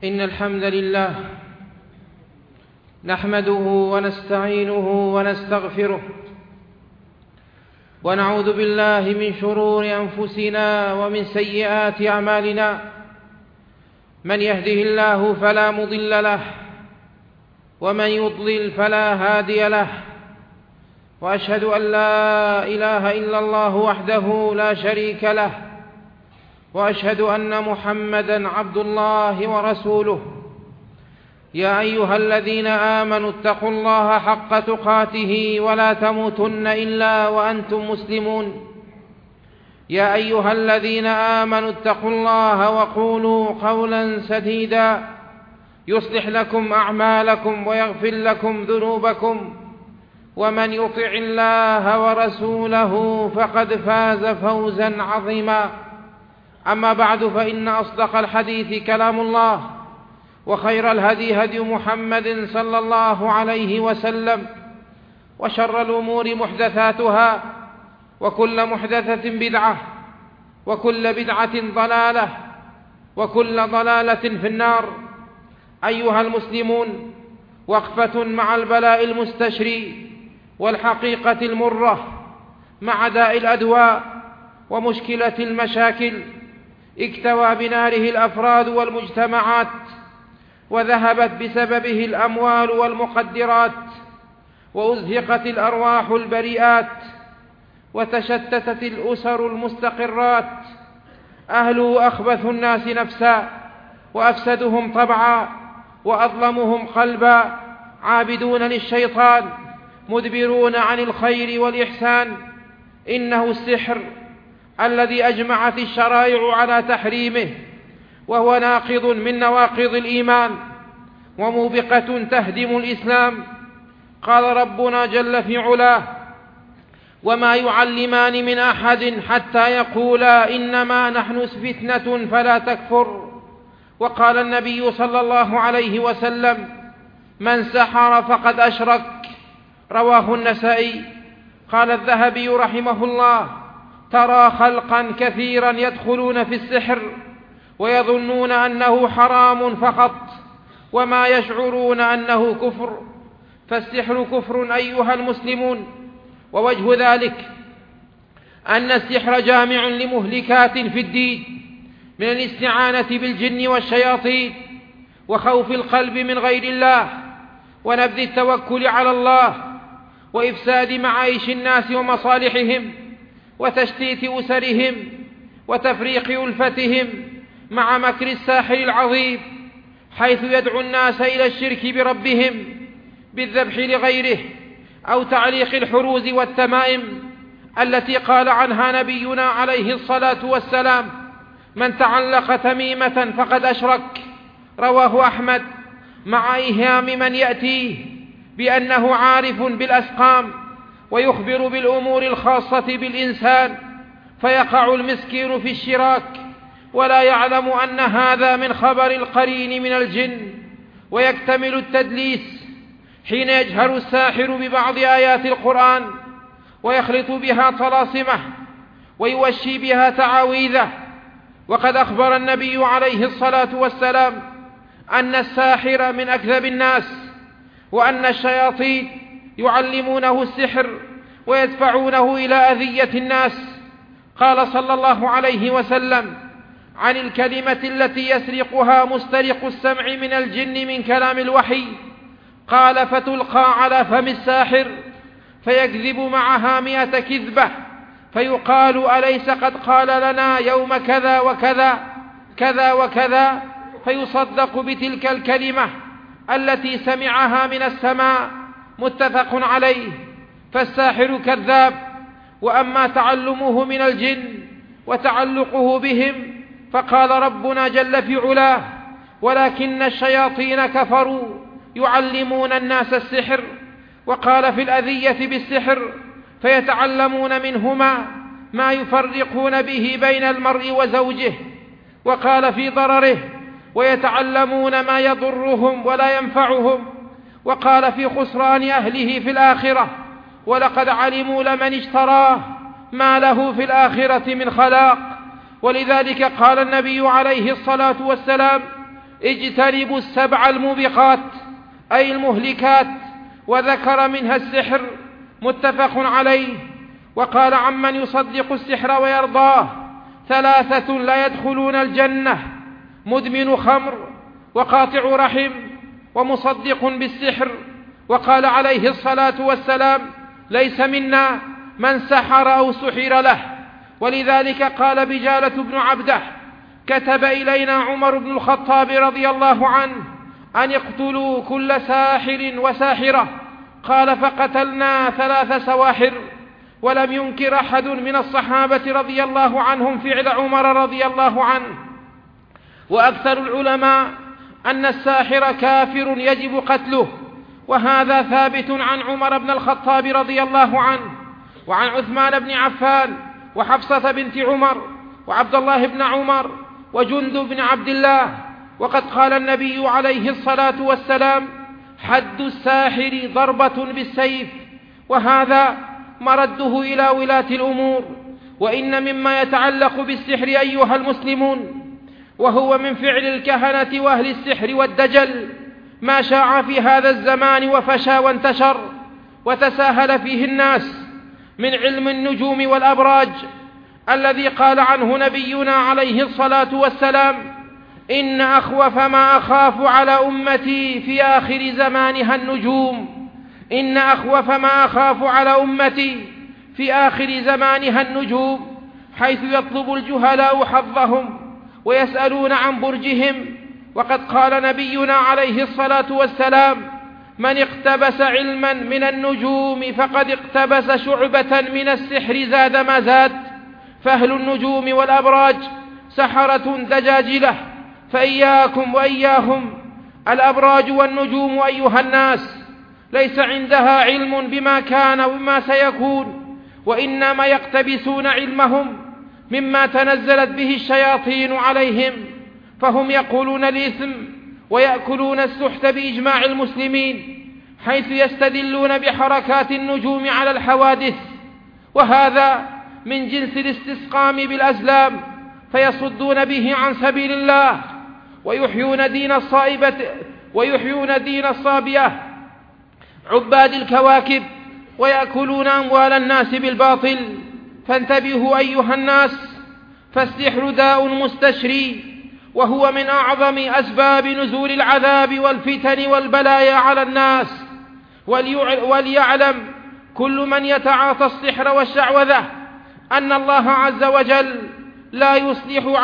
إن الحمد لله نحمده ونستعينه ونستغفره ونعوذ بالله من شرور أنفسنا ومن سيئات أعمالنا. من يهده الله فلا مضل له ومن يضلل فلا هادي له، وأشهد أن لا إله إلا الله وحده لا شريك له، وأشهد أن محمدًا عبد الله ورسوله. يا أيها الذين آمنوا اتقوا الله حق تقاته ولا تموتن إلا وأنتم مسلمون. يا أيها الذين آمنوا اتقوا الله وقولوا قولا سديدا يصلح لكم أعمالكم ويغفر لكم ذنوبكم، ومن يطع الله ورسوله فقد فاز فوزا عظيما. أما بعد، فإن أصدق الحديث كلام الله، وخير الهدي هدي محمد صلى الله عليه وسلم، وشر الأمور محدثاتها، وكل محدثة بدعة، وكل بدعة ضلالة، وكل ضلالة في النار. أيها المسلمون، وقفة مع البلاء المستشري والحقيقة المرة مع داء الأدواء ومشكلة المشاكل اكتوى بناره الأفراد والمجتمعات، وذهبت بسببه الأموال والمقدرات، وأزهقت الأرواح البريئات، وتشتتت الأسر المستقرات. أهله أخبث الناس نفسا، وأفسدهم طبعا، وأظلمهم قلبا، عابدون للشيطان، مدبرون عن الخير والإحسان. إنه السحر الذي أجمعت الشرائع على تحريمه، وهو ناقض من نواقض الإيمان، وموبقة تهدم الإسلام. قال ربنا جل في علاه: وما يعلمان من أحد حتى يقولا إنما نحن فتنة فلا تكفر. وقال النبي صلى الله عليه وسلم: من سحر فقد أشرك. رواه النسائي. قال الذهبي رحمه الله: ترى خلقا كثيرا يدخلون في السحر ويظنون أنه حرام فقط، وما يشعرون أنه كفر. فالسحر كفر أيها المسلمون. ووجه ذلك أن السحر جامع لمهلكات في الدين، من الاستعانة بالجن والشياطين، وخوف القلب من غير الله، ونبذ التوكل على الله، وإفساد معايش الناس ومصالحهم، وتشتيت أسرهم، وتفريق ألفتهم، مع مكر الساحر العظيم، حيث يدعو الناس إلى الشرك بربهم بالذبح لغيره، أو تعليق الحروز والتمائم التي قال عنها نبينا عليه الصلاة والسلام: من تعلق تميمة فقد أشرك. رواه أحمد، مع إيهام من يأتيه بأنه عارف بالأسقام، ويخبر بالأمور الخاصة بالإنسان، فيقع المسكين في الشراك ولا يعلم أن هذا من خبر القرين من الجن. ويكتمل التدليس حين يجهر الساحر ببعض آيات القرآن، ويخلط بها طلاسمه، ويوشي بها تعاويذه. وقد أخبر النبي عليه الصلاة والسلام أن الساحر من أكذب الناس، وأن الشياطين يعلمونه السحر ويدفعونه إلى أذية الناس. قال صلى الله عليه وسلم عن الكلمة التي يسرقها مسترق السمع من الجن من كلام الوحي، قال: فتلقى على فم الساحر فيكذب معها 100 كذبة، فيقال: أليس قد قال لنا يوم كذا وكذا كذا وكذا؟ فيصدق بتلك الكلمة التي سمعها من السماء. متفق عليه. فالساحر كذاب. وأما تعلمه من الجن وتعلقه بهم، فقال ربنا جل في علاه: ولكن الشياطين كفروا يعلمون الناس السحر. وقال في الأذية بالسحر: فيتعلمون منهما ما يفرقون به بين المرء وزوجه. وقال في ضرره: ويتعلمون ما يضرهم ولا ينفعهم. وقال في خسران أهله في الآخرة: ولقد علموا لمن اشتراه ما له في الآخرة من خلاق. ولذلك قال النبي عليه الصلاة والسلام: اجتنبوا السبع الموبقات أي المهلكات، وذكر منها السحر، متفق عليه. وقال عمن يصدق السحر ويرضاه: ثلاثة لا يدخلون الجنة: مدمن خمر، وقاطع رحم، ومصدق بالسحر. وقال عليه الصلاة والسلام: ليس منا من سحر أو سحر له. ولذلك قال بجالة بن عبده: كتب إلينا عمر بن الخطاب رضي الله عنه أن يقتلوا كل ساحر وساحرة. قال: فقتلنا 3 سواحر. ولم ينكر أحد من الصحابة رضي الله عنهم فعل عمر رضي الله عنه. وأكثر العلماء أن الساحر كافر يجب قتله، وهذا ثابت عن عمر بن الخطاب رضي الله عنه، وعن عثمان بن عفان، وحفصة بنت عمر، وعبد الله بن عمر، وجندب بن عبد الله. وقد قال النبي عليه الصلاة والسلام: حد الساحر ضربة بالسيف. وهذا مرده إلى ولاة الأمور. وإن مما يتعلق بالسحر أيها المسلمون، وهو من فعل الكهنة وأهل السحر والدجل، ما شاع في هذا الزمان وفشى وانتشر وتساهل فيه الناس من علم النجوم والأبراج، الذي قال عنه نبينا عليه الصلاة والسلام: إن أخوف ما أخاف على أمتي في آخر زمانها النجوم. إن أخوف ما أخاف على أمتي في آخر زمانها النجوم، حيث يطلب الجهلاء حظهم ويسألون عن برجهم. وقد قال نبينا عليه الصلاة والسلام: من اقتبس علما من النجوم فقد اقتبس شعبة من السحر زاد ما زاد. فأهل النجوم والأبراج سحرة دجاجلة، فإياكم وإياهم. الأبراج والنجوم أيها الناس ليس عندها علم بما كان وما سيكون، وإنما يقتبسون علمهم مما تنزلت به الشياطين عليهم، فهم يقولون الإثم ويأكلون السحت بإجماع المسلمين، حيث يستدلون بحركات النجوم على الحوادث، وهذا من جنس الاستسقام بالأزلام، فيصدون به عن سبيل الله ويحيون دين الصابئة عباد الكواكب، ويأكلون أموال الناس بالباطل. فانتبهوا أيها الناس، فالسحر داء مستشري، وهو من أعظم أسباب نزول العذاب والفتن والبلايا على الناس. وليعلم كل من يتعاطى السحر والشعوذة أن الله عز وجل لا يصلح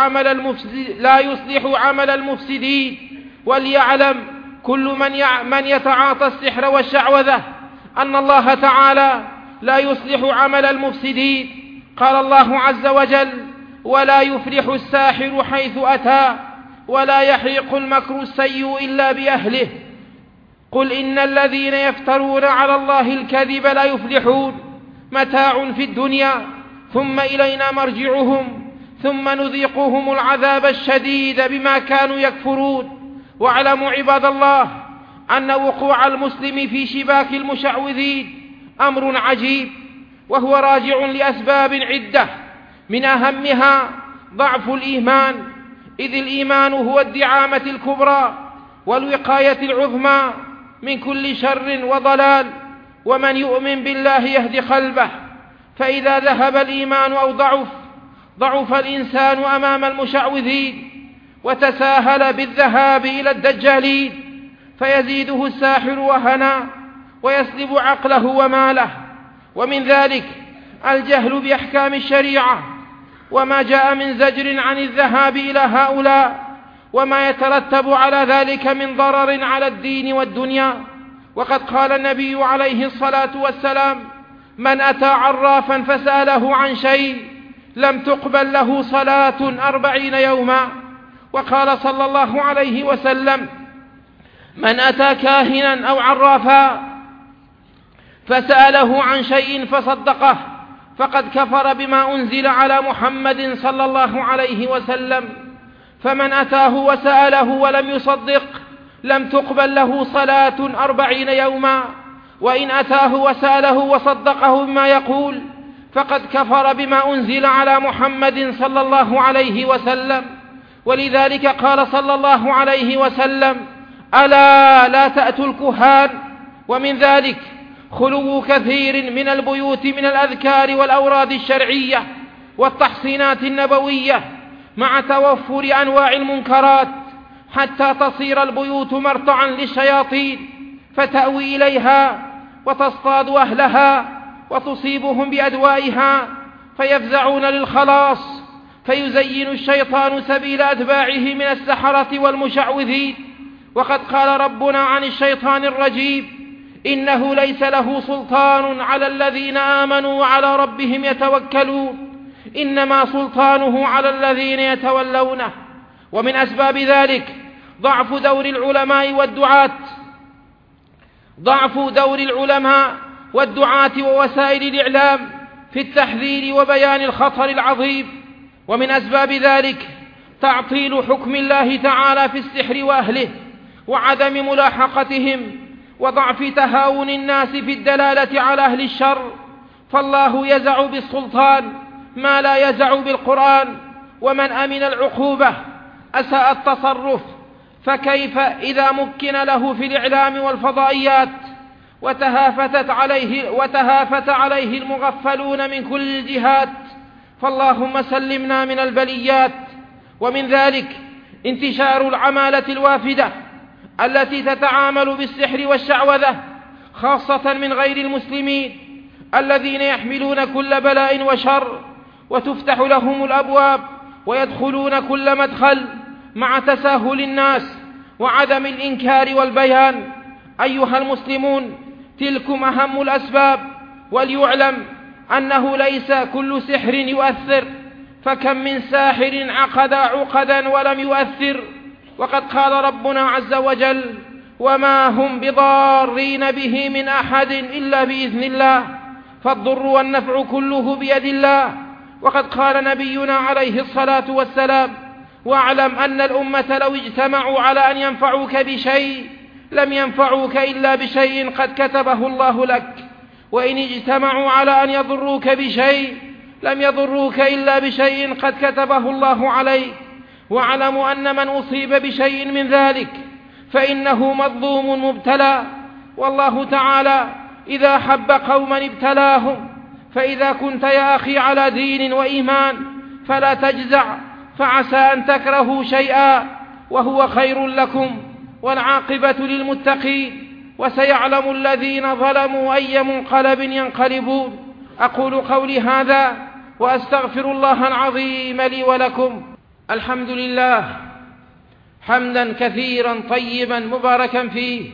عمل المفسدين. وليعلم كل من يتعاطى السحر والشعوذة أن الله تعالى لا يصلح عمل المفسدين. قال الله عز وجل: ولا يفلح الساحر حيث أتى، ولا يحيق المكر السيء إلا بأهله. قل إن الذين يفترون على الله الكذب لا يفلحون. متاع في الدنيا ثم إلينا مرجعهم ثم نذيقهم العذاب الشديد بما كانوا يكفرون. واعلموا عباد الله أن وقوع المسلم في شباك المشعوذين أمر عجيب، وهو راجع لأسباب عدة، من أهمها ضعف الإيمان، إذ الإيمان هو الدعامة الكبرى والوقاية العظمى من كل شر وضلال. ومن يؤمن بالله يهدي قلبه، فإذا ذهب الإيمان أو ضعف الإنسان أمام المشعوذين، وتساهل بالذهاب إلى الدجالين، فيزيده الساحر وهنا ويسلب عقله وماله. ومن ذلك الجهل بأحكام الشريعة، وما جاء من زجر عن الذهاب إلى هؤلاء، وما يترتب على ذلك من ضرر على الدين والدنيا. وقد قال النبي عليه الصلاة والسلام: من أتى عرافا فسأله عن شيء لم تقبل له صلاة 40 يوما. وقال صلى الله عليه وسلم: من أتى كاهنا أو عرافا فسأله عن شيء فصدقه فقد كفر بما أنزل على محمد صلى الله عليه وسلم. فمن أتاه وسأله ولم يصدق لم تقبل له صلاة 40 يوما. وإن أتاه وسأله وصدقه بما يقول فقد كفر بما أنزل على محمد صلى الله عليه وسلم. ولذلك قال صلى الله عليه وسلم: ألا لا تأتوا الكهان. ومن ذلك خلو كثير من البيوت من الأذكار والأوراد الشرعية والتحصينات النبوية، مع توفر أنواع المنكرات، حتى تصير البيوت مرتعا للشياطين فتأوي إليها وتصطاد أهلها وتصيبهم بأدوائها فيفزعون للخلاص، فيزين الشيطان سبيل أتباعه من السحرة والمشعوذين. وقد قال ربنا عن الشيطان الرجيم: إنه ليس له سلطان على الذين آمنوا وعلى ربهم يتوكلون، إنما سلطانه على الذين يتولونه. ومن أسباب ذلك ضعف دور العلماء والدعاة ووسائل الإعلام في التحذير وبيان الخطر العظيم. ومن أسباب ذلك تعطيل حكم الله تعالى في السحر وأهله وعدم ملاحقتهم، وضعف تهاون الناس في الدلالة على أهل الشر، فالله يزع بالسلطان ما لا يزع بالقرآن. ومن أمن العقوبة أساء التصرف، فكيف إذا مكن له في الإعلام والفضائيات وتهافت عليه المغفلون من كل الجهات؟ فاللهم سلمنا من البليات. ومن ذلك انتشار العمالة الوافدة التي تتعامل بالسحر والشعوذة، خاصة من غير المسلمين الذين يحملون كل بلاء وشر، وتفتح لهم الأبواب ويدخلون كل مدخل مع تساهل الناس وعدم الإنكار والبيان. أيها المسلمون، تلكم أهم الأسباب، وليعلم أنه ليس كل سحر يؤثر، فكم من ساحر عقد عقدا ولم يؤثر. وقد قال ربنا عز وجل: وما هم بضارين به من أحد إلا بإذن الله، فالضر والنفع كله بيد الله. وقد قال نبينا عليه الصلاة والسلام: واعلم أن الأمة لو اجتمعوا على أن ينفعوك بشيء لم ينفعوك إلا بشيء قد كتبه الله لك، وإن اجتمعوا على أن يضروك بشيء لم يضروك إلا بشيء قد كتبه الله عليك. واعلموا أن من أصيب بشيء من ذلك فإنه مظلوم مبتلى، والله تعالى إذا حب قوما ابتلاهم. فإذا كنت يا أخي على دين وإيمان فلا تجزع، فعسى أن تكرهوا شيئا وهو خير لكم، والعاقبة للمتقين، وسيعلم الذين ظلموا أي منقلب ينقلبون. أقول قولي هذا وأستغفر الله العظيم لي ولكم. الحمد لله حمدا كثيرا طيبا مباركا فيه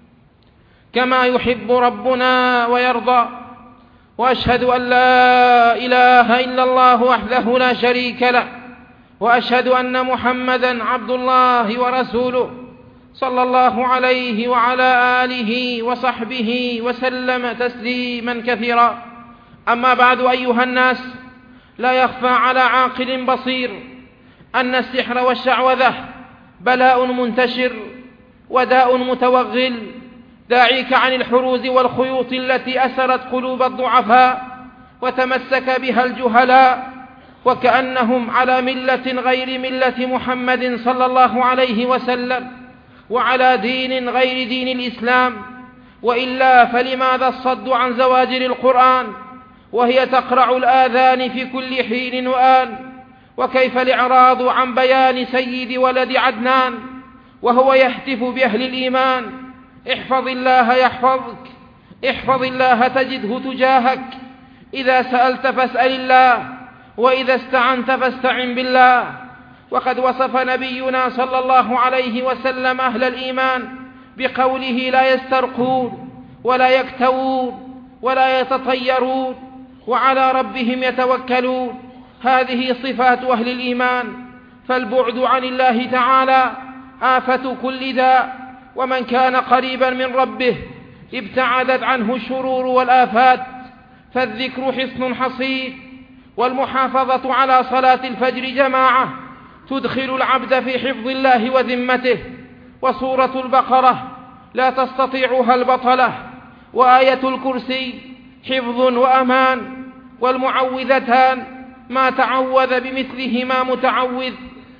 كما يحب ربنا ويرضى، وأشهد أن لا إله إلا الله وحده لا شريك له، وأشهد أن محمدا عبد الله ورسوله صلى الله عليه وعلى آله وصحبه وسلم تسليما كثيرا. أما بعد، أيها الناس، لا يخفى على عاقل بصير أن السحر والشعوذة بلاء منتشر وداء متوغل داعيك عن الحروز والخيوط التي أسرت قلوب الضعفاء وتمسك بها الجهلاء، وكأنهم على ملة غير ملة محمد صلى الله عليه وسلم، وعلى دين غير دين الإسلام. وإلا فلماذا الصد عن زواجر القرآن وهي تقرع الآذان في كل حين وآن؟ وكيف الإعراض عن بيان سيد ولد عدنان وهو يهتف بأهل الإيمان: احفظ الله يحفظك، احفظ الله تجده تجاهك، إذا سألت فاسأل الله، وإذا استعنت فاستعن بالله. وقد وصف نبينا صلى الله عليه وسلم أهل الإيمان بقوله: لا يسترقون ولا يكتوون ولا يتطيرون وعلى ربهم يتوكلون. هذه صفات أهل الإيمان. فالبعد عن الله تعالى آفة كل داء، ومن كان قريبا من ربه ابتعدت عنه الشرور والآفات. فالذكر حصن حصين، والمحافظة على صلاة الفجر جماعة تدخل العبد في حفظ الله وذمته. وسورة البقرة لا تستطيعها البطلة، وآية الكرسي حفظ وأمان، والمعوذتان ما تعوذ بمثلهما متعوذ.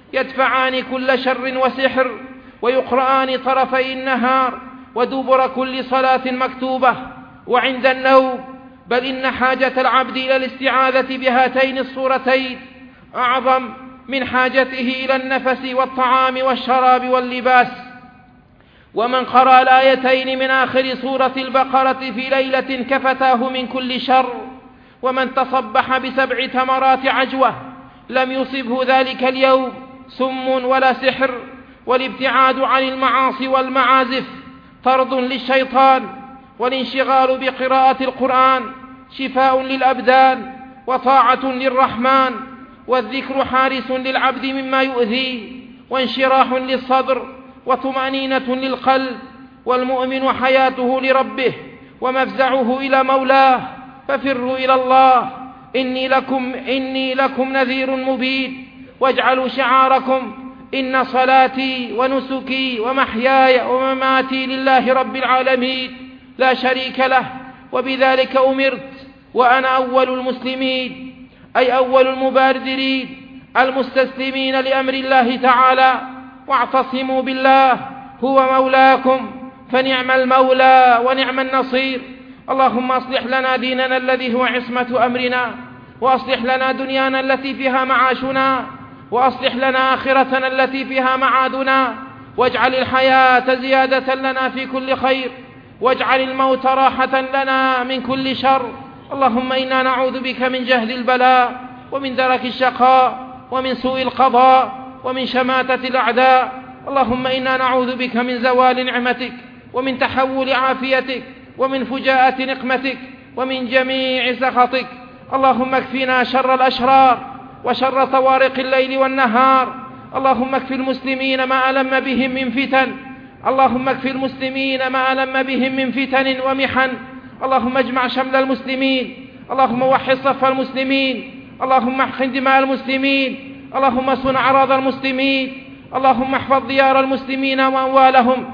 يدفعان كل شر وسحر، ويقرآن طرفي النهار ودبر كل صلاة مكتوبة وعند النوم، بل إن حاجة العبد إلى الاستعاذة بهاتين الصورتين أعظم من حاجته إلى النفس والطعام والشراب واللباس. ومن قرأ الآيتين من آخر سورة البقرة في ليلة كفتاه من كل شر. ومن تصبح ب7 تمرات عجوة لم يصبه ذلك اليوم سم ولا سحر. والابتعاد عن المعاصي والمعازف طرد للشيطان، والانشغال بقراءة القرآن شفاء للأبدان وطاعة للرحمن، والذكر حارس للعبد مما يؤذيه، وانشراح للصدر وطمأنينة للقلب. والمؤمن حياته لربه ومفزعه إلى مولاه، ففروا إلى الله إني لكم نذير مبين. واجعلوا شعاركم إن صلاتي ونسكي ومحياي ومماتي لله رب العالمين لا شريك له، وبذلك أمرت وأنا أول المسلمين، أي أول المبادرين المستسلمين لأمر الله تعالى. واعتصموا بالله هو مولاكم، فنعم المولى ونعم النصير. اللهم أصلح لنا ديننا الذي هو عصمة أمرنا، وأصلح لنا دنيانا التي فيها معاشنا، وأصلح لنا آخرتنا التي فيها معادنا. واجعل الحياة زيادة لنا في كل خير، واجعل الموت راحة لنا من كل شر. اللهم إنا نعوذ بك من جهد البلاء، ومن درك الشقاء، ومن سوء القضاء، ومن شماتة الأعداء. اللهم إنا نعوذ بك من زوال نعمتك، ومن تحول عافيتك، ومن فجاءة نقمتك، ومن جميع سخطك. اللهم اكفنا شر الأشرار وشر طوارق الليل والنهار. اللهم اكف المسلمين ما ألم بهم من فتن، اللهم اكف المسلمين ما ألم بهم من فتن ومحن. اللهم اجمع شمل المسلمين، اللهم وحد صف المسلمين، اللهم احقن دماء المسلمين، اللهم صن أعراض المسلمين، اللهم احفظ ديار المسلمين وأموالهم.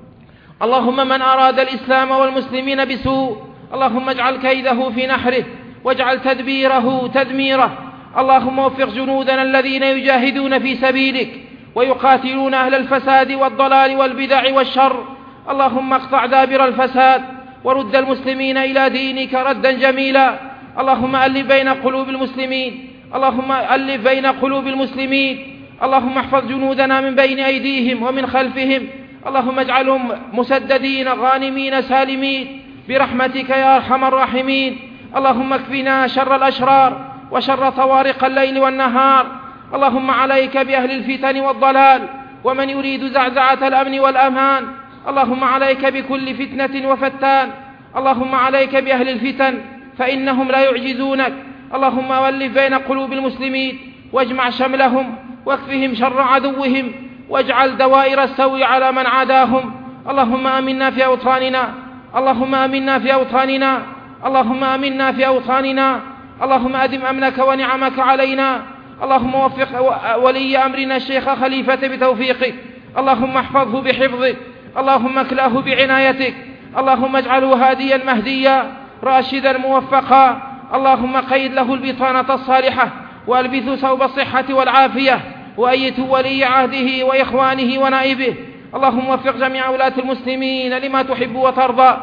اللهم من أراد الإسلام والمسلمين بسوء اللهم اجعل كيده في نحره، واجعل تدبيره تدميره. اللهم وفق جنودنا الذين يجاهدون في سبيلك ويقاتلون أهل الفساد والضلال والبدع والشر. اللهم اقطع دابر الفساد، ورد المسلمين إلى دينك ردا جميلا. اللهم ألف بين قلوب المسلمين، اللهم ألف بين قلوب المسلمين. اللهم احفظ جنودنا من بين أيديهم ومن خلفهم، اللهم اجعلهم مسددين غانمين سالمين برحمتك يا أرحم الراحمين. اللهم اكفنا شر الأشرار وشر طوارق الليل والنهار. اللهم عليك بأهل الفتن والضلال ومن يريد زعزعة الأمن والأمان. اللهم عليك بكل فتنة وفتان. اللهم عليك بأهل الفتن فإنهم لا يعجزونك. اللهم ألف بين قلوب المسلمين واجمع شملهم واكفهم شر عدوهم، واجعل دوائر السوء على من عاداهم. اللهم آمنا في أوطاننا، اللهم آمنا في أوطاننا، اللهم آمنا في أوطاننا. اللهم أدم أمنك ونعمك علينا. اللهم وفق ولي أمرنا الشيخ خليفة بتوفيقك، اللهم احفظه بحفظك، اللهم اكلاه بعنايتك، اللهم اجعله هاديا مهديا راشدا موفقا. اللهم قيد له البطانة الصالحة، والبث ثوب الصحة والعافية، وأيت ولي عهده وإخوانه ونائبه. اللهم وفق جميع ولاة المسلمين لما تحب وترضى.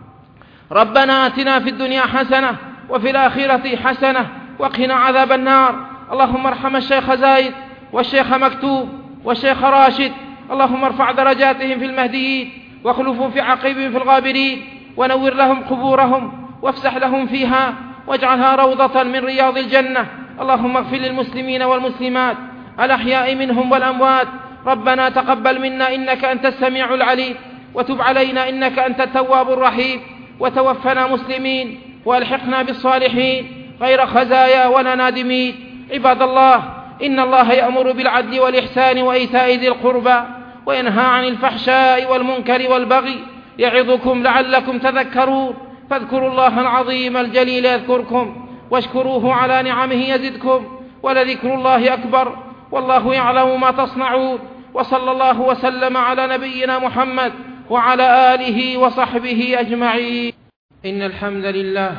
ربنا آتنا في الدنيا حسنة وفي الآخرة حسنة وقنا عذاب النار. اللهم ارحم الشيخ زايد والشيخ مكتوب والشيخ راشد، اللهم ارفع درجاتهم في المهديين واخلفهم في عقبهم في الغابرين، ونور لهم قبورهم وافسح لهم فيها واجعلها روضة من رياض الجنة. اللهم اغفر للمسلمين والمسلمات الأحياء منهم والأموات. ربنا تقبل منا إنك أنت السميع العليم، وتب علينا إنك أنت التواب الرحيم، وتوفنا مسلمين والحقنا بالصالحين غير خزايا ولا نادمين. عباد الله، إن الله يأمر بالعدل والإحسان وإيتاء ذي القربى وينهى عن الفحشاء والمنكر والبغي، يعظكم لعلكم تذكرون. فاذكروا الله العظيم الجليل يذكركم، واشكروه على نعمه يزدكم، ولذكر الله أكبر، والله يعلم ما تصنعون. وصلى الله وسلم على نبينا محمد وعلى آله وصحبه أجمعين. إن الحمد لله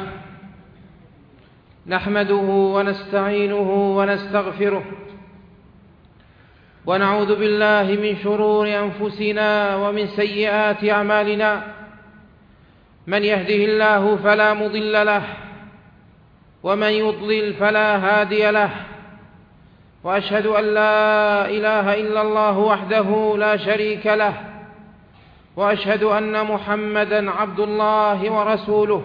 نحمده ونستعينه ونستغفره، ونعوذ بالله من شرور أنفسنا ومن سيئات أعمالنا. من يهده الله فلا مضل له، ومن يضلل فلا هادي له، وأشهد أن لا إله إلا الله وحده لا شريك له، وأشهد أن محمدًا عبد الله ورسوله.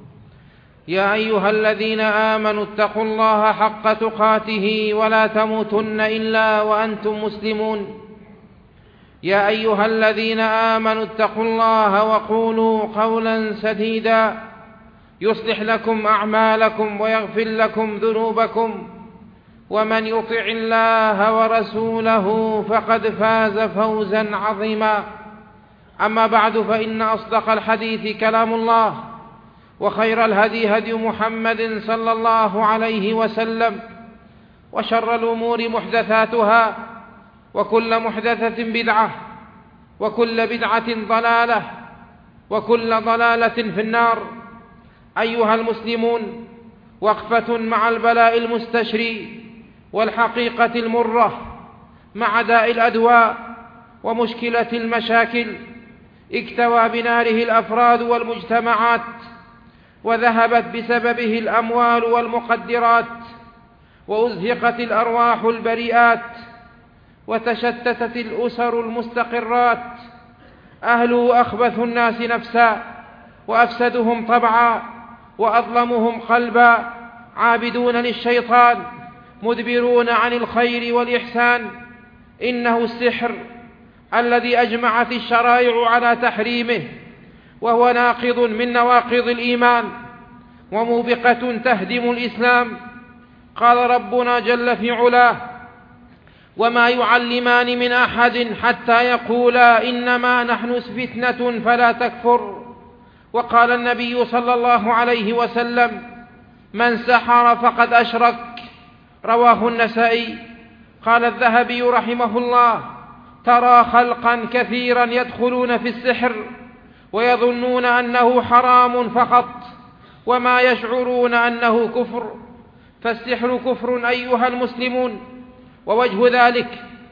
يا أيها الذين آمنوا اتقوا الله حق تقاته ولا تموتن إلا وأنتم مسلمون. يا أيها الذين آمنوا اتقوا الله وقولوا قولا سديدا يصلح لكم أعمالكم ويغفر لكم ذنوبكم، ومن يطع الله ورسوله فقد فاز فوزا عظيما. أما بعد، فإن أصدق الحديث كلام الله، وخير الهدي هدي محمد صلى الله عليه وسلم، وشر الأمور محدثاتها، وكل محدثة بدعة، وكل بدعة ضلالة، وكل ضلالة في النار. أيها المسلمون، وقفة مع البلاء المستشري والحقيقة المرة مع داء الأدواء ومشكلة المشاكل اكتوى بناره الأفراد والمجتمعات، وذهبت بسببه الأموال والمقدرات، وأزهقت الأرواح البريئات، وتشتتت الأسر المستقرات. أهله أخبث الناس نفسا، وأفسدهم طبعا، وأظلمهم قلبا، عابدون للشيطان، مدبرون عن الخير والإحسان. إنه السحر الذي أجمعت الشرائع على تحريمه، وهو ناقض من نواقض الإيمان، وموبقة تهدم الإسلام. قال ربنا جل في علاه: وما يعلمان من أحد حتى يقولا إنما نحن فتنة فلا تكفر. وقال النبي صلى الله عليه وسلم: من سحر فقد أشرك. رواه النسائي. قال الذهبي رحمه الله: ترى خلقا كثيرا يدخلون في السحر ويظنون أنه حرام فقط، وما يشعرون أنه كفر. فالسحر كفر أيها المسلمون. ووجه ذلك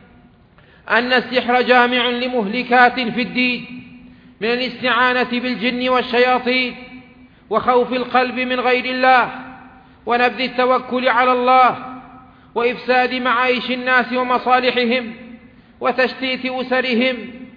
أن السحر جامع لمهلكات في الدين، من الاستعانة بالجن والشياطين، وخوف القلب من غير الله، ونبذ التوكل على الله، وإفساد معايش الناس ومصالحهم، وتشتيت أسرهم،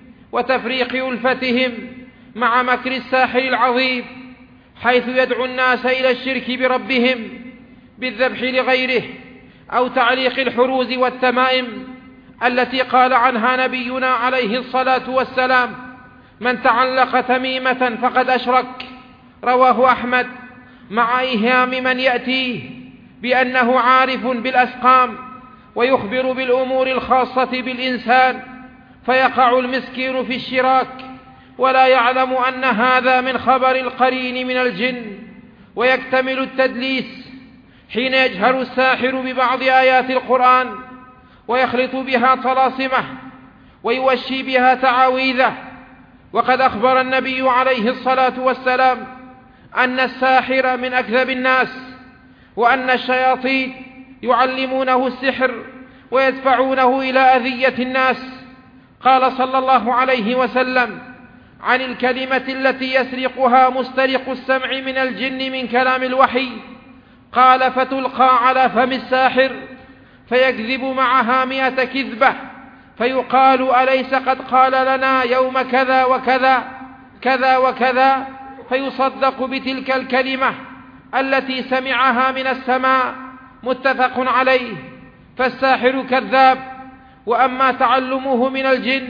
وتفريق ألفتهم، مع مكر الساحر العظيم، حيث يدعو الناس إلى الشرك بربهم بالذبح لغيره، أو تعليق الحروز والتمائم التي قال عنها نبينا عليه الصلاة والسلام: من تعلق تميمة فقد أشرك. رواه أحمد، مع إيهام من يأتيه بأنه عارف بالأسقام، ويخبر بالأمور الخاصة بالإنسان، فيقع المسكين في الشراك ولا يعلم أن هذا من خبر القرين من الجن. ويكتمل التدليس حين يجهر الساحر ببعض آيات القرآن، ويخلط بها طلاسمه، ويوشي بها تعاويذه. وقد أخبر النبي عليه الصلاة والسلام أن الساحر من أكذب الناس، وأن الشياطين يعلمونه السحر ويدفعونه إلى أذية الناس. قال صلى الله عليه وسلم عن الكلمة التي يسرقها مسترق السمع من الجن من كلام الوحي، قال: فتلقى على فم الساحر فيكذب معها 100 كذبة، فيقال: أليس قد قال لنا يوم كذا وكذا كذا وكذا، فيصدق بتلك الكلمة التي سمعها من السماء. متفق عليه. فالساحر كذاب. وأما تعلمه من الجن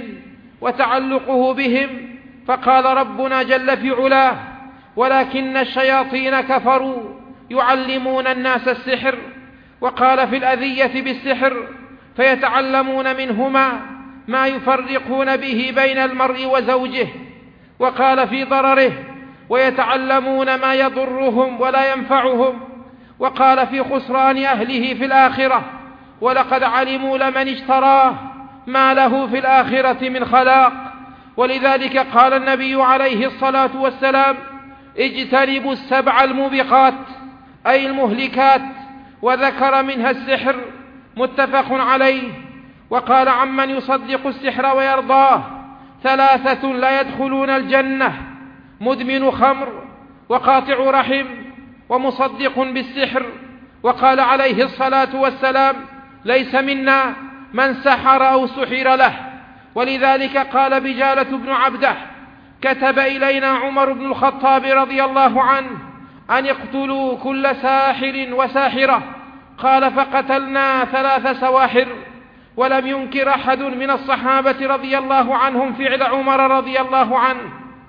وتعلقه بهم، فقال ربنا جل في علاه: ولكن الشياطين كفروا يعلمون الناس السحر. وقال في الأذية بالسحر: فيتعلمون منهما ما يفرقون به بين المرء وزوجه. وقال في ضرره: ويتعلمون ما يضرهم ولا ينفعهم. وقال في خسران أهله في الآخرة: ولقد علموا لمن اشتراه ما له في الآخرة من خلاق. ولذلك قال النبي عليه الصلاة والسلام: اجتنبوا 7 الموبقات، أي المهلكات، وذكر منها السحر. متفق عليه. وقال عمن يصدق السحر ويرضاه: 3 لا يدخلون الجنة: مدمن خمر، وقاطع رحم، ومصدق بالسحر. وقال عليه الصلاة والسلام: ليس منا من سحر أو سحر له. ولذلك قال بجالة بن عبده: كتب إلينا عمر بن الخطاب رضي الله عنه أن يقتلوا كل ساحر وساحرة. قال: فقتلنا 3 سواحر. ولم ينكر أحد من الصحابة رضي الله عنهم فعل عمر رضي الله عنه.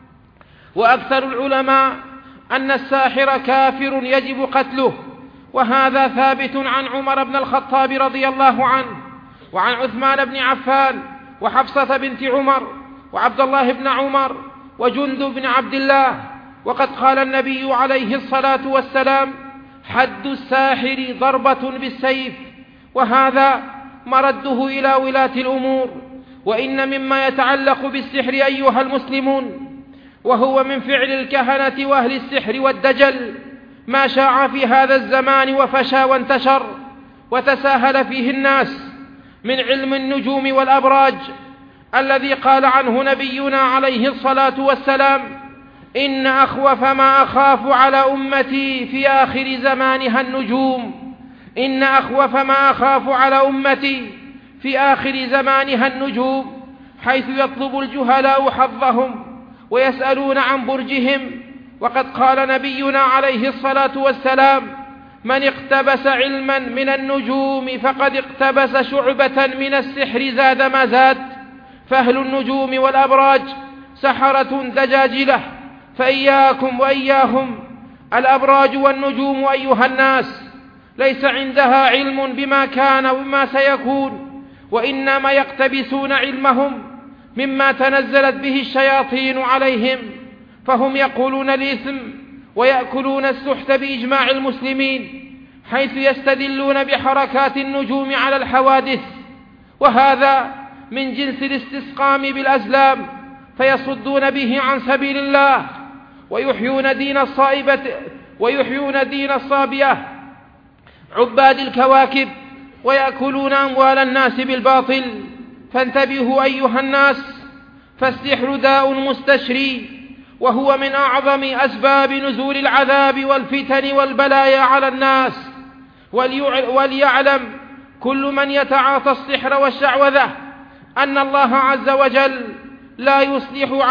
وأكثر العلماء أن الساحر كافر يجب قتله، وهذا ثابت عن عمر بن الخطاب رضي الله عنه، وعن عثمان بن عفان، وحفصة بنت عمر، وعبد الله بن عمر، وجندب بن عبد الله. وقد قال النبي عليه الصلاة والسلام: حد الساحر ضربة بالسيف. وهذا مرده إلى ولاة الأمور. وإن مما يتعلق بالسحر أيها المسلمون، وهو من فعل الكهنة وأهل السحر والدجل، ما شاع في هذا الزمان وفشى وانتشر وتساهل فيه الناس من علم النجوم والأبراج، الذي قال عنه نبينا عليه الصلاة والسلام: إن أخوف ما أخاف على أمتي في آخر زمانها النجوم. إن أخوف ما أخاف على أمتي في آخر زمانها النجوم، حيث يطلب الجهلاء حظهم ويسألون عن برجهم. وقد قال نبينا عليه الصلاة والسلام: من اقتبس علما من النجوم فقد اقتبس شعبة من السحر زاد ما زاد. فأهل النجوم والأبراج سحرة دجاجلة، فإياكم وإياهم. الأبراج والنجوم أيها الناس ليس عندها علم بما كان وما سيكون، وإنما يقتبسون علمهم مما تنزلت به الشياطين عليهم، فهم يقولون الإثم ويأكلون السحت بإجماع المسلمين، حيث يستدلون بحركات النجوم على الحوادث، وهذا من جنس الاستسقام بالأزلام، فيصدون به عن سبيل الله ويحيون دين الصابية عباد الكواكب، ويأكلون أموال الناس بالباطل. فانتبهوا أيها الناس، فالسحر داء مستشري، وهو من أعظم أسباب نزول العذاب والفتن والبلايا على الناس. وليعلم كل من يتعاطى السحر والشعوذة أن الله عز وجل لا يصلح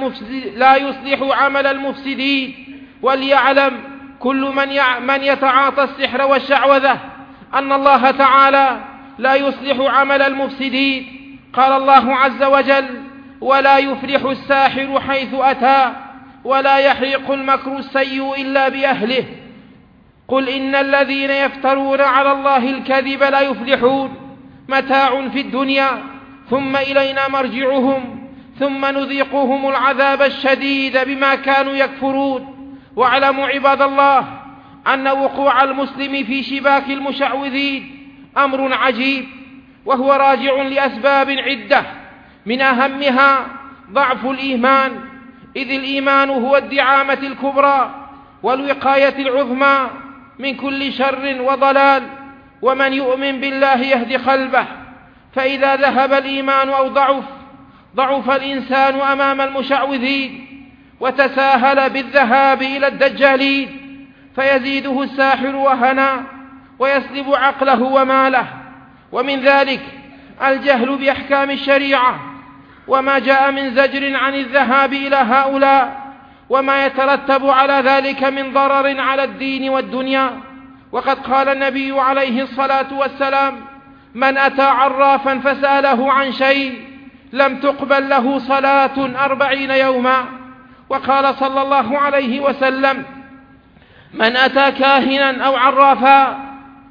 عمل المفسدين. وليعلم كل من يتعاطى السحر والشعوذة أن الله تعالى لا يصلح عمل المفسدين. قال الله عز وجل: ولا يفلح الساحر حيث أتى ولا يحيق المكر السيء إلا بأهله. قل إن الذين يفترون على الله الكذب لا يفلحون. متاع في الدنيا ثم إلينا مرجعهم ثم نذيقهم العذاب الشديد بما كانوا يكفرون. واعلموا عباد الله أن وقوع المسلم في شباك المشعوذين أمر عجيب، وهو راجع لأسباب عدة، من أهمها ضعف الإيمان، إذ الإيمان هو الدعامة الكبرى والوقاية العظمى من كل شر وضلال. ومن يؤمن بالله يهدي قلبه، فإذا ذهب الإيمان أو ضعف الإنسان أمام المشعوذين وتساهل بالذهاب إلى الدجالين، فيزيده الساحر وهنا ويسلب عقله وماله. ومن ذلك الجهل بأحكام الشريعة وما جاء من زجر عن الذهاب إلى هؤلاء، وما يترتب على ذلك من ضرر على الدين والدنيا. وقد قال النبي عليه الصلاة والسلام: من أتى عرافا فسأله عن شيء لم تقبل له صلاة 40 يوما. وقال صلى الله عليه وسلم: من أتى كاهنا أو عرافا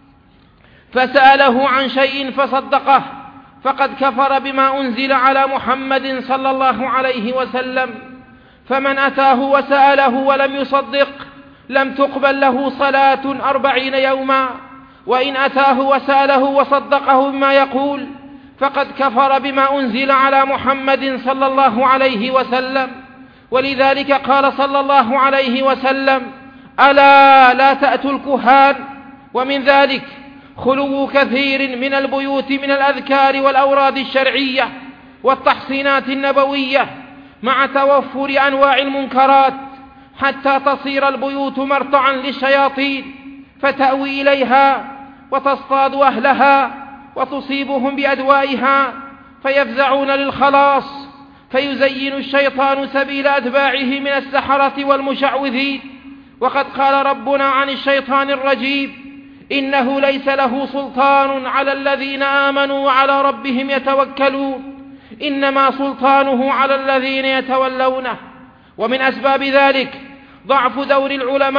فسأله عن شيء فصدقه فقد كفر بما أنزل على محمد صلى الله عليه وسلم. فمن أتاه وسأله ولم يصدق لم تقبل له صلاة 40 يوما. وإن أتاه وسأله وصدقه بما يقول فقد كفر بما أنزل على محمد صلى الله عليه وسلم. ولذلك قال صلى الله عليه وسلم: ألا لا تأتوا الكهان. ومن ذلك خلو كثير من البيوت من الأذكار والأوراد الشرعية والتحصينات النبوية، مع توفر أنواع المنكرات، حتى تصير البيوت مرتعا للشياطين فتأوي إليها وتصطاد أهلها وتصيبهم بأدوائها فيفزعون للخلاص، فيزين الشيطان سبيل أتباعه من السحرة والمشعوذين. وقد قال ربنا عن الشيطان الرجيم: إنه ليس له سلطان على الذين آمنوا وعلى ربهم يتوكلون، إنما سلطانه على الذين يتولونه. ومن أسباب ذلك ضعف دور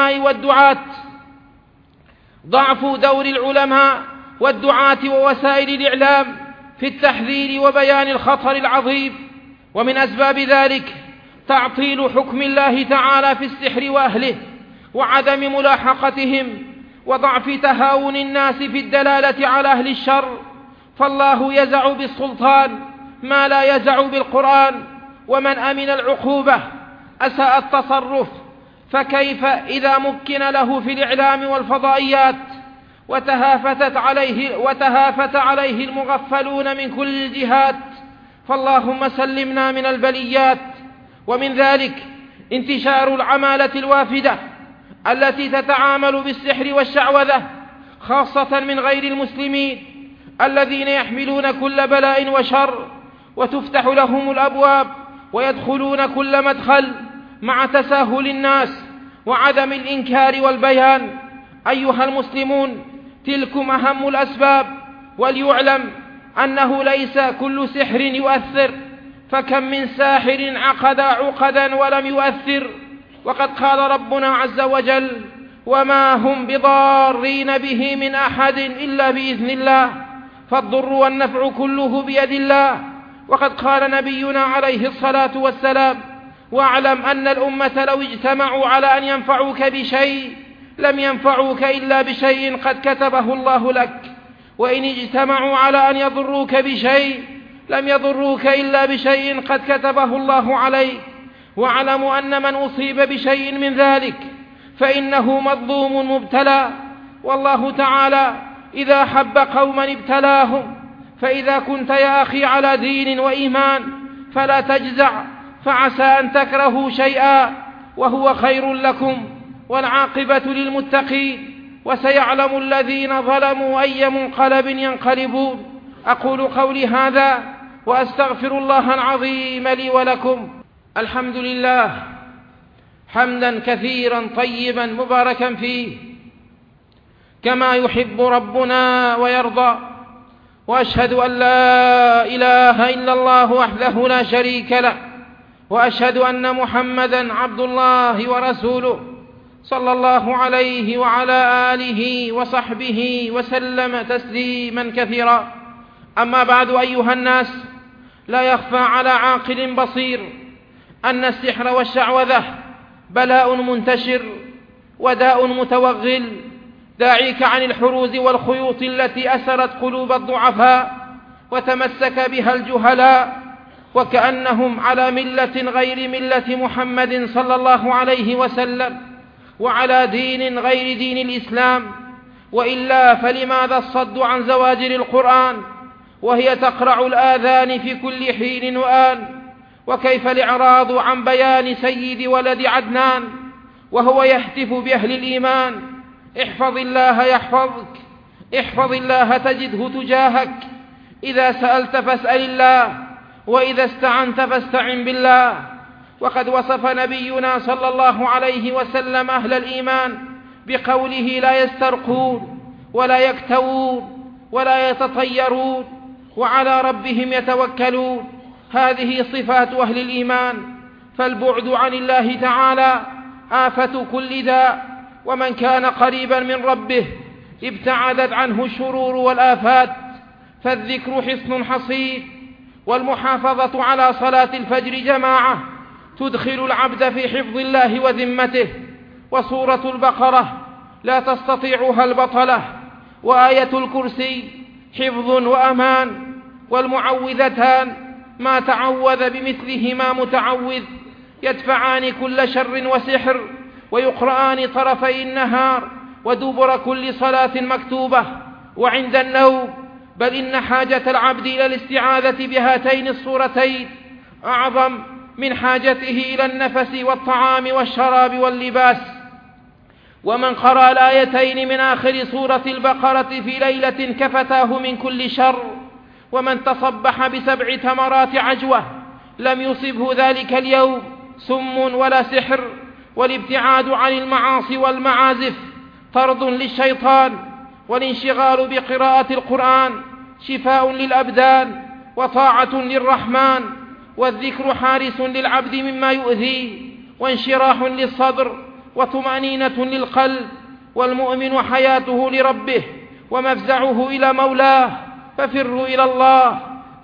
العلماء والدعاة ووسائل الإعلام في التحذير وبيان الخطر العظيم. ومن أسباب ذلك تعطيل حكم الله تعالى في السحر وأهله وعدم ملاحقتهم، وضعف تهاون الناس في الدلالة على أهل الشر، فالله يزع بالسلطان ما لا يزع بالقرآن، ومن أمن العقوبة أساء التصرف، فكيف إذا مكن له في الإعلام والفضائيات وتهافت عليه المغفلون من كل الجهات؟ فاللهم سلمنا من البليات. ومن ذلك انتشار العمالة الوافدة التي تتعامل بالسحر والشعوذة، خاصة من غير المسلمين الذين يحملون كل بلاء وشر، وتفتح لهم الأبواب ويدخلون كل مدخل مع تساهل الناس وعدم الإنكار والبيان. أيها المسلمون، تلكم أهم الأسباب، وليعلم أنه ليس كل سحر يؤثر، فكم من ساحر عقد عقدا ولم يؤثر. وقد قال ربنا عز وجل: وما هم بضارين به من أحد إلا بإذن الله، فالضر والنفع كله بيد الله. وقد قال نبينا عليه الصلاة والسلام: واعلم أن الأمة لو اجتمعوا على أن ينفعوك بشيء لم ينفعوك إلا بشيء قد كتبه الله لك، وإن اجتمعوا على أن يضروك بشيء لم يضروك إلا بشيء قد كتبه الله عليك. واعلموا أن من أصيب بشيء من ذلك فإنه مظلوم مبتلى، والله تعالى إذا حب قوما ابتلاهم. فإذا كنت يا أخي على دين وإيمان فلا تجزع، فعسى أن تكرهوا شيئا وهو خير لكم، والعاقبة للمتقين، وسيعلم الذين ظلموا أي منقلب ينقلبون. أقول قولي هذا وأستغفر الله العظيم لي ولكم. الحمد لله حمدا كثيرا طيبا مباركا فيه كما يحب ربنا ويرضى، وأشهد أن لا إله إلا الله وحده لا شريك له، وأشهد أن محمدا عبد الله ورسوله صلى الله عليه وعلى آله وصحبه وسلم تسليما كثيرا. أما بعد، أيها الناس، لا يخفى على عاقل بصير أن السحر والشعوذة بلاء منتشر وداء متوغل داعيك عن الحروز والخيوط التي أسرت قلوب الضعفاء وتمسك بها الجهلاء، وكأنهم على ملة غير ملة محمد صلى الله عليه وسلم، وعلى دين غير دين الإسلام. وإلا فلماذا الصد عن زواجر القرآن وهي تقرع الآذان في كل حين وآن؟ وكيف الإعراض عن بيان سيد ولد عدنان وهو يهتف بأهل الإيمان: احفظ الله يحفظك، احفظ الله تجده تجاهك، إذا سألت فاسأل الله، وإذا استعنت فاستعن بالله. وقد وصف نبينا صلى الله عليه وسلم أهل الإيمان بقوله: لا يسترقون ولا يكتوون ولا يتطيرون وعلى ربهم يتوكلون. هذه صفات أهل الإيمان. فالبعد عن الله تعالى آفة كل داء، ومن كان قريبا من ربه ابتعدت عنه الشرور والآفات. فالذكر حصن حصين، والمحافظة على صلاة الفجر جماعة تدخل العبد في حفظ الله وذمته. وسورة البقرة لا تستطيعها البطلة، وآية الكرسي حفظ وأمان، والمعوذتان ما تعوذ بمثلهما متعوذ يدفعان كل شر وسحر، ويقرآن طرفي النهار ودبر كل صلاة مكتوبة. وعند النوم، بل إن حاجة العبد إلى الاستعاذة بهاتين الصورتين أعظم من حاجته إلى النفس والطعام والشراب واللباس. ومن قرأ الآيتين من آخر سورة البقرة في ليلة كفتاه من كل شر. ومن تصبح ب7 تمرات عجوة لم يصبه ذلك اليوم سم ولا سحر. والابتعاد عن المعاصي والمعازف طرد للشيطان، والانشغال بقراءة القرآن شفاء للأبدان وطاعة للرحمن، والذكر حارس للعبد مما يؤذيه، وانشراح للصدر وطمأنينة للقلب. والمؤمن حياته لربه ومفزعه إلى مولاه، ففروا إلى الله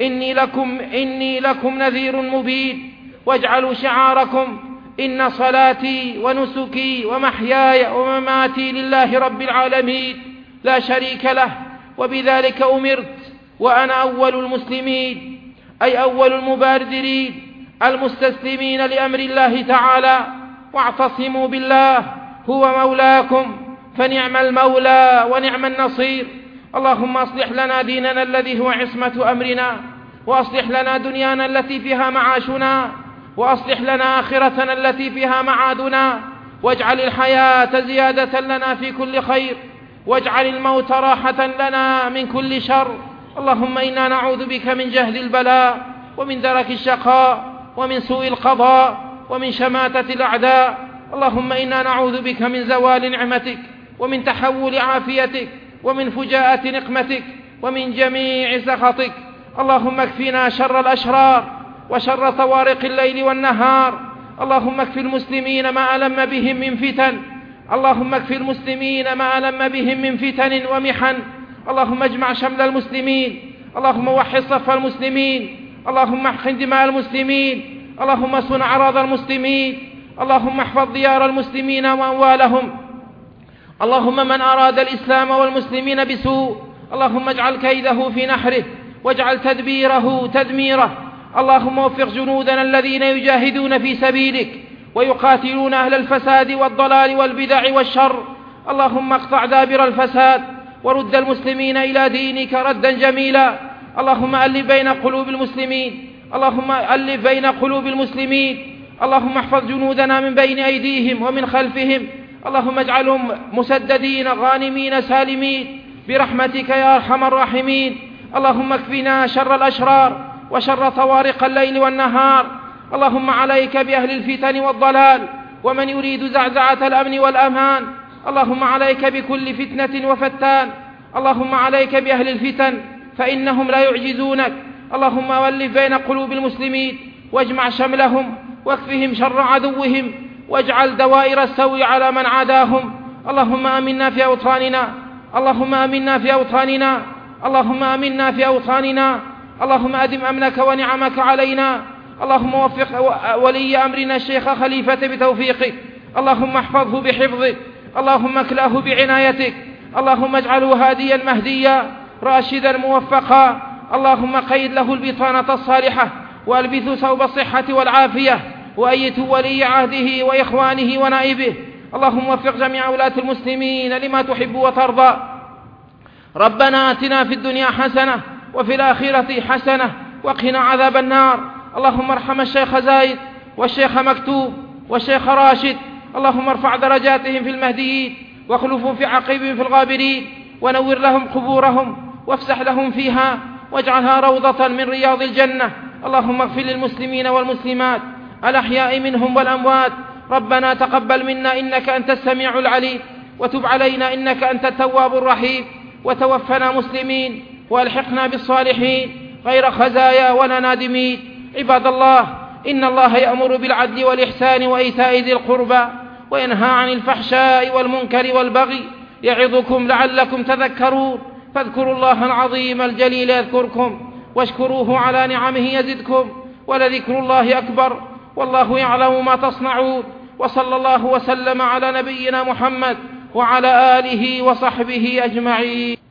إني لكم نذير مبين. واجعلوا شعاركم إن صلاتي ونسكي ومحياي ومماتي لله رب العالمين لا شريك له، وبذلك أمرت وأنا أول المسلمين، أي أول المبادرين المستسلمين لأمر الله تعالى. واعتصموا بالله هو مولاكم فنعم المولى ونعم النصير. اللهم أصلح لنا ديننا الذي هو عصمة أمرنا، وأصلح لنا دنيانا التي فيها معاشنا، وأصلح لنا آخرتنا التي فيها معادنا. واجعل الحياة زيادة لنا في كل خير، واجعل الموت راحة لنا من كل شر. اللهم إنا نعوذ بك من جهد البلاء، ومن درك الشقاء، ومن سوء القضاء، ومن شماتة الأعداء. اللهم إنا نعوذ بك من زوال نعمتك، ومن تحول عافيتك، ومن فجاءة نقمتك، ومن جميع سخطك. اللهم اكفنا شر الأشرار وشر طوارق الليل والنهار. اللهم اكف المسلمين ما ألم بهم من فتن، اللهم اكف المسلمين ما ألم بهم من فتن ومحن. اللهم اجمع شمل المسلمين، اللهم وحد صف المسلمين، اللهم احقن دماء المسلمين، اللهم صن أعراض المسلمين، اللهم احفظ ديار المسلمين وأموالهم. اللهم من أراد الإسلام والمسلمين بسوء اللهم اجعل كيده في نحره، واجعل تدبيره تدميره. اللهم وفق جنودنا الذين يجاهدون في سبيلك ويقاتلون أهل الفساد والضلال والبدع والشر. اللهم اقطع دابر الفساد ورد المسلمين إلى دينك ردا جميلا. اللهم ألف بين قلوب المسلمين، اللهم ألف بين قلوب المسلمين. اللهم احفظ جنودنا من بين أيديهم ومن خلفهم، اللهم اجعلهم مسددين غانمين سالمين برحمتك يا أرحم الراحمين. اللهم اكفنا شر الأشرار وشر طوارق الليل والنهار. اللهم عليك بأهل الفتن والضلال ومن يريد زعزعة الأمن والأمان. اللهم عليك بكل فتنة وفتان. اللهم عليك بأهل الفتن فإنهم لا يعجزونك. اللهم ألف بين قلوب المسلمين واجمع شملهم واكفهم شر عدوهم، واجعل دوائر السوء على من عاداهم. اللهم آمنا في أوطاننا، اللهم آمنا في أوطاننا، اللهم آمنا في أوطاننا. اللهم أدم أمنك ونعمك علينا. اللهم وفق ولي أمرنا الشيخ خليفة بتوفيقك، اللهم احفظه بحفظك، اللهم اكلاه بعنايتك، اللهم اجعله هاديا مهديا راشدا موفقا. اللهم قيد له البطانة الصالحة والبث ثوب الصحة والعافية، وأيت ولي عهده وإخوانه ونائبه. اللهم وفق جميع ولاة المسلمين لما تحب وترضى. ربنا آتنا في الدنيا حسنة وفي الآخرة حسنة وقنا عذاب النار. اللهم ارحم الشيخ زايد والشيخ مكتوب والشيخ راشد، اللهم ارفع درجاتهم في المهديين واخلفهم في عقيبهم في الغابرين، ونور لهم قبورهم وافسح لهم فيها واجعلها روضة من رياض الجنة. اللهم اغفر للمسلمين والمسلمات الأحياء منهم والأموات. ربنا تقبل منا إنك أنت السميع العليم، وتب علينا إنك أنت التواب الرحيم، وتوفنا مسلمين والحقنا بالصالحين غير خزايا ولا نادمين. عباد الله، إن الله يأمر بالعدل والإحسان وإيتاء ذي القربى وينهى عن الفحشاء والمنكر والبغي يعظكم لعلكم تذكرون. فاذكروا الله العظيم الجليل يذكركم، واشكروه على نعمه يزدكم، ولذكر الله أكبر، والله يعلم ما تصنعون. وصلى الله وسلم على نبينا محمد وعلى آله وصحبه أجمعين.